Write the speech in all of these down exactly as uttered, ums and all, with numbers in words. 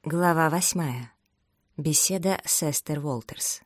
Глава восьмая. Беседа с Эстер Уолтерс.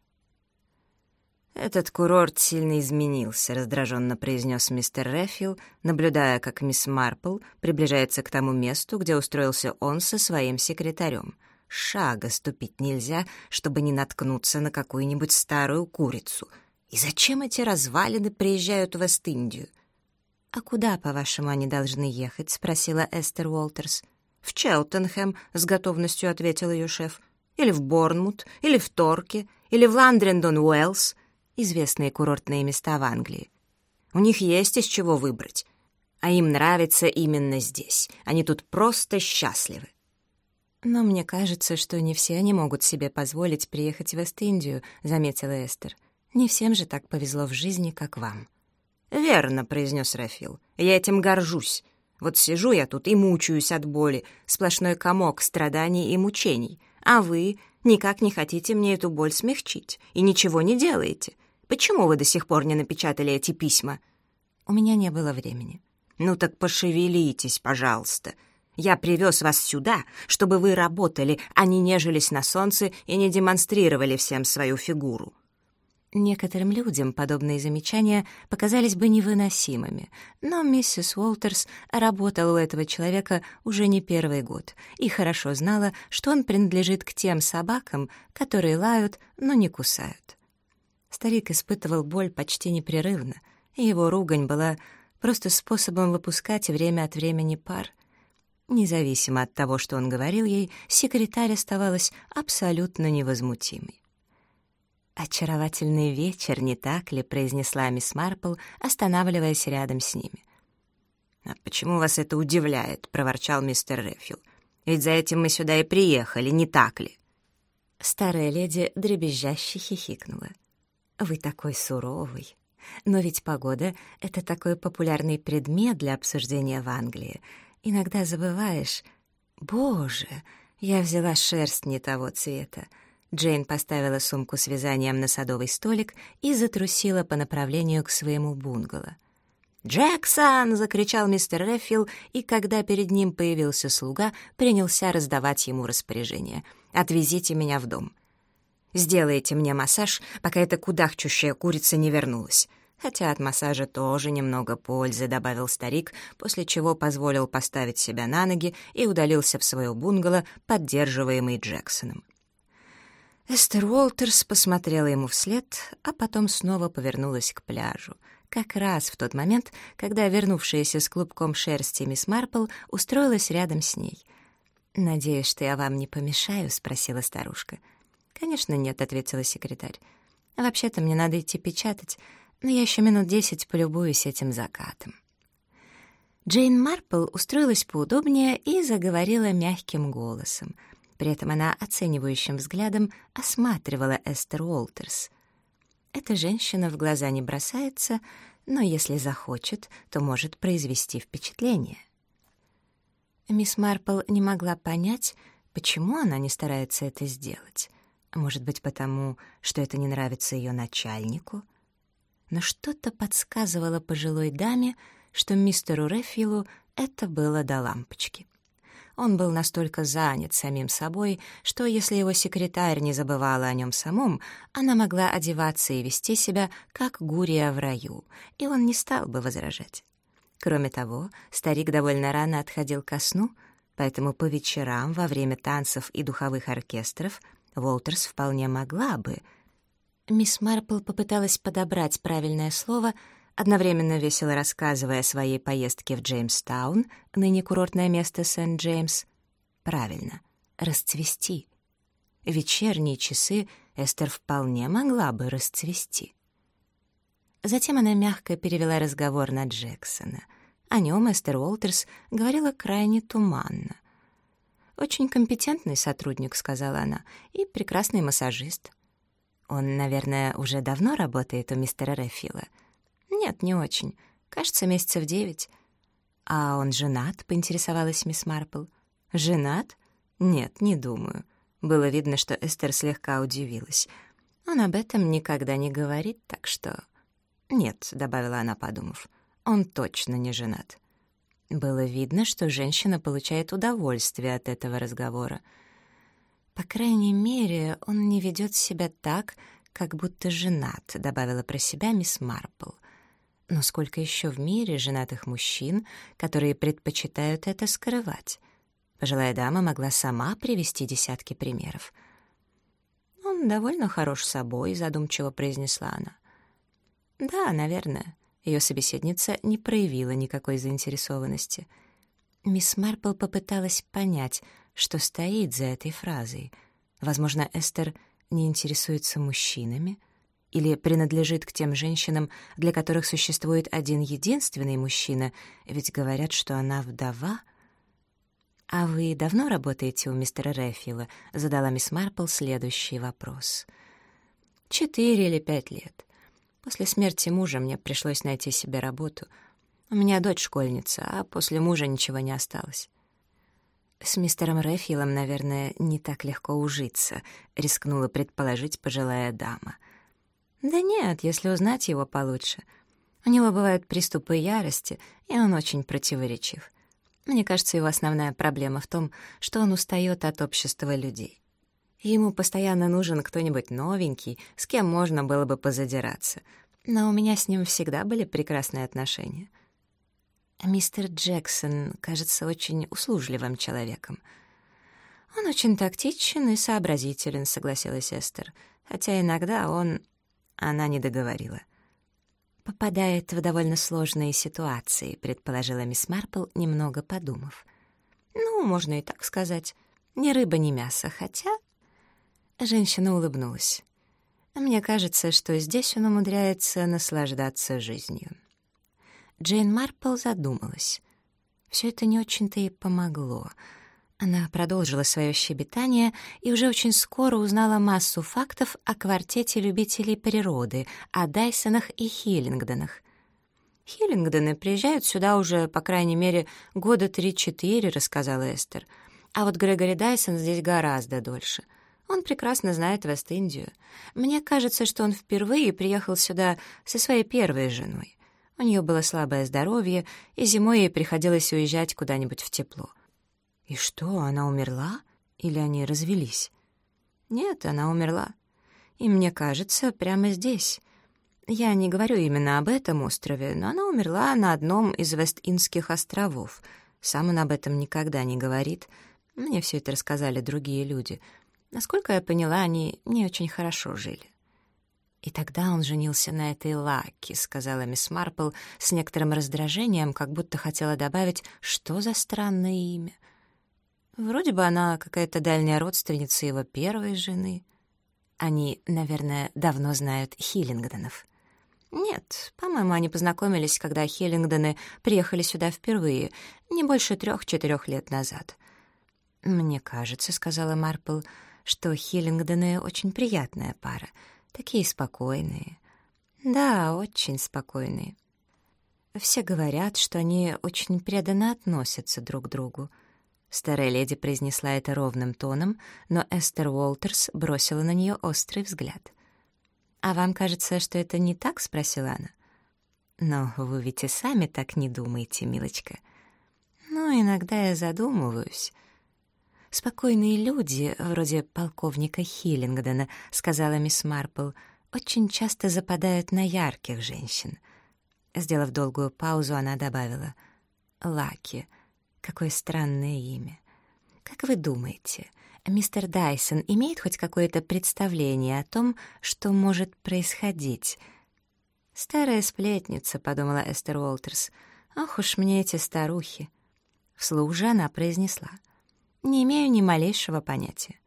«Этот курорт сильно изменился», — раздраженно произнес мистер Реффил, наблюдая, как мисс Марпл приближается к тому месту, где устроился он со своим секретарем. Шага ступить нельзя, чтобы не наткнуться на какую-нибудь старую курицу. И зачем эти развалины приезжают в Вест-Индию? «А куда, по-вашему, они должны ехать?» — спросила Эстер Уолтерс. «В Челтенхэм», — с готовностью ответил ее шеф. «Или в Борнмут, или в Торке, или в Ландрендон-Уэллс», известные курортные места в Англии. У них есть из чего выбрать. А им нравится именно здесь. Они тут просто счастливы. «Но мне кажется, что не все они могут себе позволить приехать в Вест-Индию», — заметила Эстер. «Не всем же так повезло в жизни, как вам». «Верно», — произнес Реффил. «Я этим горжусь. Вот сижу я тут и мучаюсь от боли, сплошной комок страданий и мучений, а вы никак не хотите мне эту боль смягчить и ничего не делаете. Почему вы до сих пор не напечатали эти письма?» «У меня не было времени». «Ну так пошевелитесь, пожалуйста. Я привез вас сюда, чтобы вы работали, а не нежились на солнце и не демонстрировали всем свою фигуру». Некоторым людям подобные замечания показались бы невыносимыми, но миссис Уолтерс работала у этого человека уже не первый год и хорошо знала, что он принадлежит к тем собакам, которые лают, но не кусают. Старик испытывал боль почти непрерывно, и его ругань была просто способом выпускать время от времени пар. Независимо от того, что он говорил ей, секретарь оставалась абсолютно невозмутимой. «Очаровательный вечер, не так ли?» — произнесла мисс Марпл, останавливаясь рядом с ними. «А почему вас это удивляет?» — проворчал мистер Реффил. «Ведь за этим мы сюда и приехали, не так ли?» Старая леди дребезжаще хихикнула. «Вы такой суровый. Но ведь погода — это такой популярный предмет для обсуждения в Англии. Иногда забываешь... Боже, я взяла шерсть не того цвета». Джейн поставила сумку с вязанием на садовый столик и затрусила по направлению к своему бунгало. «Джексон!» — закричал мистер Реффил, и когда перед ним появился слуга, принялся раздавать ему распоряжение. «Отвезите меня в дом. Сделайте мне массаж, пока эта кудахчущая курица не вернулась. Хотя от массажа тоже немного пользы», — добавил старик, после чего позволил поставить себя на ноги и удалился в свое бунгало, поддерживаемый Джексоном. Эстер Уолтерс посмотрела ему вслед, а потом снова повернулась к пляжу. Как раз в тот момент, когда вернувшаяся с клубком шерсти мисс Марпл устроилась рядом с ней. «Надеюсь, что я вам не помешаю?» — спросила старушка. «Конечно нет», — ответила секретарь. «Вообще-то мне надо идти печатать, но я еще минут десять полюбуюсь этим закатом». Джейн Марпл устроилась поудобнее и заговорила мягким голосом. При этом она оценивающим взглядом осматривала Эстер Уолтерс. Эта женщина в глаза не бросается, но если захочет, то может произвести впечатление. Мисс Марпл не могла понять, почему она не старается это сделать. Может быть, потому, что это не нравится ее начальнику? Но что-то подсказывало пожилой даме, что мистеру Реффилу это было до лампочки. Он был настолько занят самим собой, что если его секретарь не забывала о нем самом, она могла одеваться и вести себя, как гурия в раю, и он не стал бы возражать. Кроме того, старик довольно рано отходил ко сну, поэтому по вечерам, во время танцев и духовых оркестров, Уолтерс вполне могла бы... Мисс Марпл попыталась подобрать правильное слово, одновременно весело рассказывая о своей поездке в Джеймстаун, ныне курортное место Сент-Джеймс. Правильно, расцвести. Вечерние часы Эстер вполне могла бы расцвести. Затем она мягко перевела разговор на Джексона. О нем Эстер Уолтерс говорила крайне туманно. «Очень компетентный сотрудник», — сказала она, — «и прекрасный массажист». «Он, наверное, уже давно работает у мистера Реффила?» «Нет, не очень. Кажется, месяцев девять». «А он женат?» — поинтересовалась мисс Марпл. «Женат? Нет, не думаю». Было видно, что Эстер слегка удивилась. «Он об этом никогда не говорит, так что...» «Нет», — добавила она, подумав, — «он точно не женат». Было видно, что женщина получает удовольствие от этого разговора. «По крайней мере, он не ведет себя так, как будто женат», — добавила про себя мисс Марпл. Но сколько еще в мире женатых мужчин, которые предпочитают это скрывать? Пожилая дама могла сама привести десятки примеров. «Он довольно хорош собой», — задумчиво произнесла она. «Да, наверное». Ее собеседница не проявила никакой заинтересованности. Мисс Марпл попыталась понять, что стоит за этой фразой. Возможно, Эстер не интересуется мужчинами или принадлежит к тем женщинам, для которых существует один единственный мужчина, ведь говорят, что она вдова. «А вы давно работаете у мистера Реффила?» — задала мисс Марпл следующий вопрос. «Четыре или пять лет. После смерти мужа мне пришлось найти себе работу. У меня дочь школьница, а после мужа ничего не осталось». «С мистером Реффилом, наверное, не так легко ужиться», — рискнула предположить пожилая дама. «Да нет, если узнать его получше. У него бывают приступы ярости, и он очень противоречив. Мне кажется, его основная проблема в том, что он устает от общества людей. Ему постоянно нужен кто-нибудь новенький, с кем можно было бы позадираться. Но у меня с ним всегда были прекрасные отношения. Мистер Джексон кажется очень услужливым человеком. Он очень тактичен и сообразителен», — согласилась Эстер, хотя иногда он... Она не договорила. «Попадает в довольно сложные ситуации», — предположила мисс Марпл, немного подумав. «Ну, можно и так сказать. Ни рыба, ни мясо, хотя...» Женщина улыбнулась. «Мне кажется, что здесь он умудряется наслаждаться жизнью». Джейн Марпл задумалась. Все это не очень-то и помогло. Она продолжила свое щебетание и уже очень скоро узнала массу фактов о квартете любителей природы, о Дайсонах и Хиллингдонах. «Хиллингдоны приезжают сюда уже, по крайней мере, года три-четыре», — рассказала Эстер. «А вот Грегори Дайсон здесь гораздо дольше. Он прекрасно знает Вест-Индию. Мне кажется, что он впервые приехал сюда со своей первой женой. У нее было слабое здоровье, и зимой ей приходилось уезжать куда-нибудь в тепло». «И что, она умерла? Или они развелись?» «Нет, она умерла. И мне кажется, прямо здесь. Я не говорю именно об этом острове, но она умерла на одном из Вест-Индских островов. Сам он об этом никогда не говорит. Мне все это рассказали другие люди. Насколько я поняла, они не очень хорошо жили». «И тогда он женился на этой Лаки», — сказала мисс Марпл с некоторым раздражением, как будто хотела добавить, что за странное имя. Вроде бы она какая-то дальняя родственница его первой жены. Они, наверное, давно знают Хиллингдонов. Нет, по-моему, они познакомились, когда Хиллингдоны приехали сюда впервые, не больше трех-четырех лет назад. «Мне кажется, — сказала Марпл, — что Хиллингдоны очень приятная пара, такие спокойные». «Да, очень спокойные. Все говорят, что они очень преданно относятся друг к другу». Старая леди произнесла это ровным тоном, но Эстер Уолтерс бросила на нее острый взгляд. «А вам кажется, что это не так?» — спросила она. «Но вы ведь и сами так не думаете, милочка». «Ну, иногда я задумываюсь». «Спокойные люди, вроде полковника Хиллингдона», — сказала мисс Марпл, «очень часто западают на ярких женщин». Сделав долгую паузу, она добавила: «Лаки. Какое странное имя. Как вы думаете, мистер Дайсон имеет хоть какое-то представление о том, что может происходить?» «Старая сплетница», — подумала Эстер Уолтерс. «Ох уж мне эти старухи». Вслух же она произнесла: «Не имею ни малейшего понятия».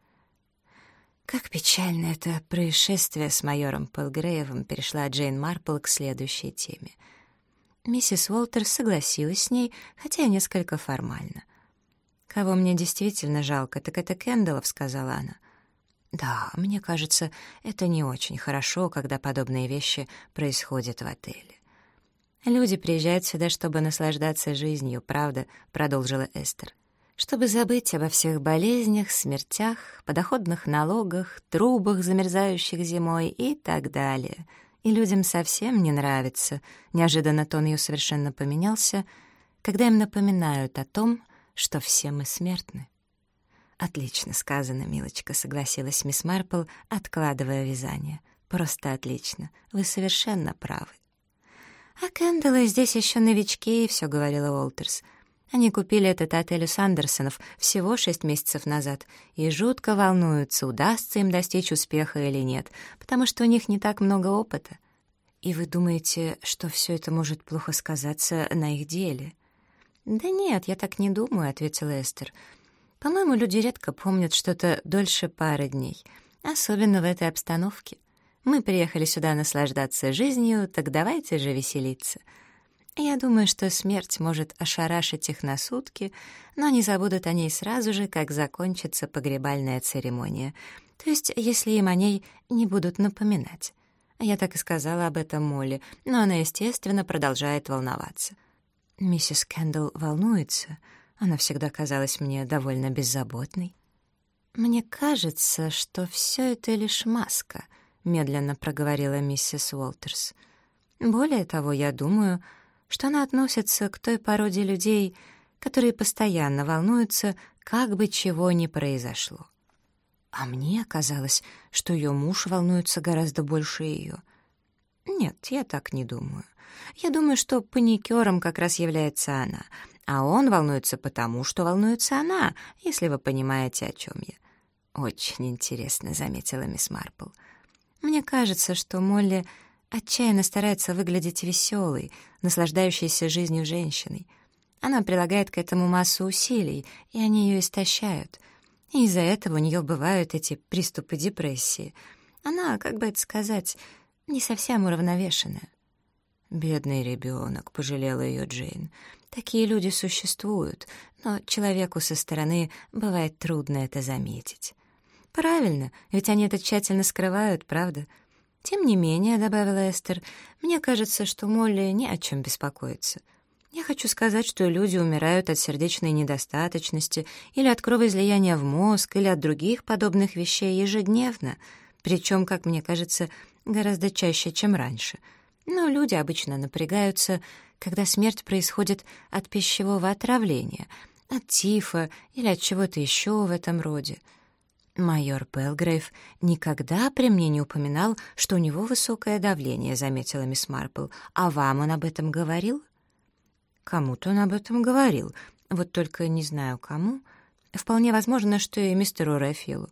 «Как печально это происшествие с майором Пэлгрейвом», — перешла Джейн Марпл к следующей теме. Миссис Уолтерс согласилась с ней, хотя и несколько формально. «Кого мне действительно жалко, так это Кэндаллов», — сказала она. «Да, мне кажется, это не очень хорошо, когда подобные вещи происходят в отеле». «Люди приезжают сюда, чтобы наслаждаться жизнью, правда?» — продолжила Эстер. «Чтобы забыть обо всех болезнях, смертях, подоходных налогах, трубах, замерзающих зимой и так далее. И людям совсем не нравится», — неожиданно тон ее совершенно поменялся, «когда им напоминают о том, что все мы смертны». «Отлично сказано, милочка», — согласилась мисс Марпл, откладывая вязание. «Просто отлично. Вы совершенно правы». «А Кэндаллы здесь еще новички», — все говорила Уолтерс. «Они купили этот отель у Сандерсонов всего шесть месяцев назад и жутко волнуются, удастся им достичь успеха или нет, потому что у них не так много опыта». «И вы думаете, что все это может плохо сказаться на их деле?» «Да нет, я так не думаю», — ответила Эстер. «По-моему, люди редко помнят что-то дольше пары дней, особенно в этой обстановке. Мы приехали сюда наслаждаться жизнью, так давайте же веселиться. Я думаю, что смерть может ошарашить их на сутки, но они забудут о ней сразу же, как закончится погребальная церемония, то есть если им о ней не будут напоминать». Я так и сказала об этом Молли, но она, естественно, продолжает волноваться. Миссис Кэндалл волнуется. Она всегда казалась мне довольно беззаботной. «Мне кажется, что все это лишь маска», — медленно проговорила миссис Уолтерс. «Более того, я думаю, что она относится к той породе людей, которые постоянно волнуются, как бы чего ни произошло. А мне казалось, что ее муж волнуется гораздо больше ее. Нет, я так не думаю. Я думаю, что паникером как раз является она, а он волнуется потому, что волнуется она, если вы понимаете, о чем я». «Очень интересно», — заметила мисс Марпл. «Мне кажется, что Молли отчаянно старается выглядеть веселой, наслаждающейся жизнью женщиной. Она прилагает к этому массу усилий, и они ее истощают. И из-за этого у нее бывают эти приступы депрессии. Она, как бы это сказать, не совсем уравновешенная». «Бедный ребенок», — пожалела ее Джейн. «Такие люди существуют, но человеку со стороны бывает трудно это заметить». «Правильно, ведь они это тщательно скрывают, правда? Тем не менее, — добавила Эстер, — мне кажется, что Молли не о чем беспокоится. Я хочу сказать, что люди умирают от сердечной недостаточности или от кровоизлияния в мозг или от других подобных вещей ежедневно, причем, как мне кажется, гораздо чаще, чем раньше. Но люди обычно напрягаются, когда смерть происходит от пищевого отравления, от тифа или от чего-то еще в этом роде. «Майор Пэлгрейв никогда при мне не упоминал, что у него высокое давление», — заметила мисс Марпл. «А вам он об этом говорил?» «Кому-то он об этом говорил, вот только не знаю кому. Вполне возможно, что и мистеру Рефилу.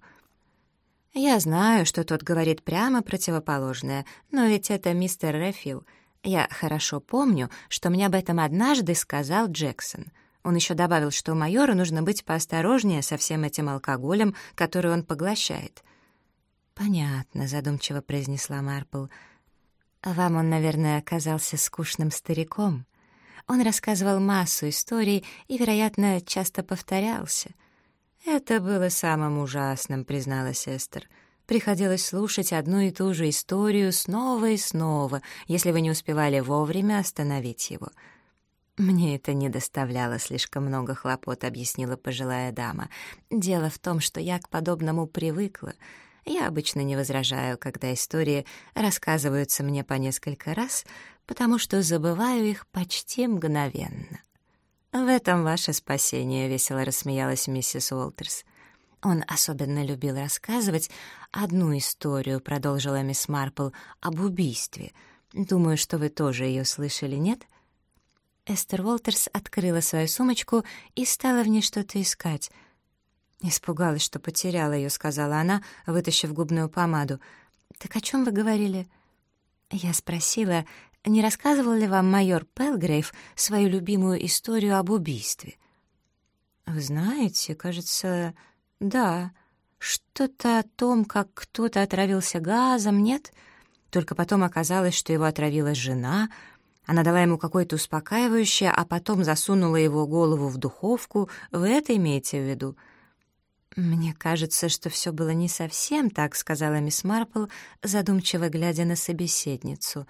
Я знаю, что тот говорит прямо противоположное, но ведь это мистер Рефил. Я хорошо помню, что мне об этом однажды сказал Джексон. Он еще добавил, что майору нужно быть поосторожнее со всем этим алкоголем, который он поглощает». «Понятно», — задумчиво произнесла Марпл. «Вам он, наверное, оказался скучным стариком. Он рассказывал массу историй и, вероятно, часто повторялся». «Это было самым ужасным», — призналась Эстер. «Приходилось слушать одну и ту же историю снова и снова, если вы не успевали вовремя остановить его». «Мне это не доставляло слишком много хлопот», — объяснила пожилая дама. «Дело в том, что я к подобному привыкла. Я обычно не возражаю, когда истории рассказываются мне по несколько раз, потому что забываю их почти мгновенно». «В этом ваше спасение», — весело рассмеялась миссис Уолтерс. «Он особенно любил рассказывать одну историю», — продолжила мисс Марпл, — «об убийстве. Думаю, что вы тоже ее слышали, нет?» Эстер Уолтерс открыла свою сумочку и стала в ней что-то искать. «Испугалась, что потеряла ее», — сказала она, вытащив губную помаду. «Так о чем вы говорили?» Я спросила, не рассказывал ли вам майор Пэлгрейв свою любимую историю об убийстве. «Вы знаете, кажется, да, что-то о том, как кто-то отравился газом, нет? Только потом оказалось, что его отравила жена». Она дала ему какое-то успокаивающее, а потом засунула его голову в духовку. Вы это имеете в виду?» «Мне кажется, что все было не совсем так», — сказала мисс Марпл, задумчиво глядя на собеседницу.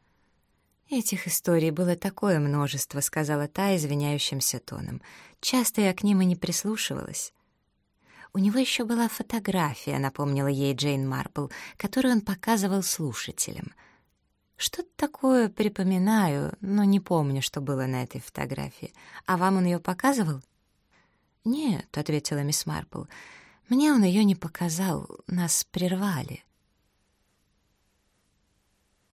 «Этих историй было такое множество», — сказала та извиняющимся тоном. «Часто я к ним и не прислушивалась». «У него еще была фотография», — напомнила ей Джейн Марпл, которую он показывал слушателям. «Что-то такое припоминаю, но не помню, что было на этой фотографии. А вам он ее показывал?» «Нет», — ответила мисс Марпл, — «мне он ее не показал, нас прервали».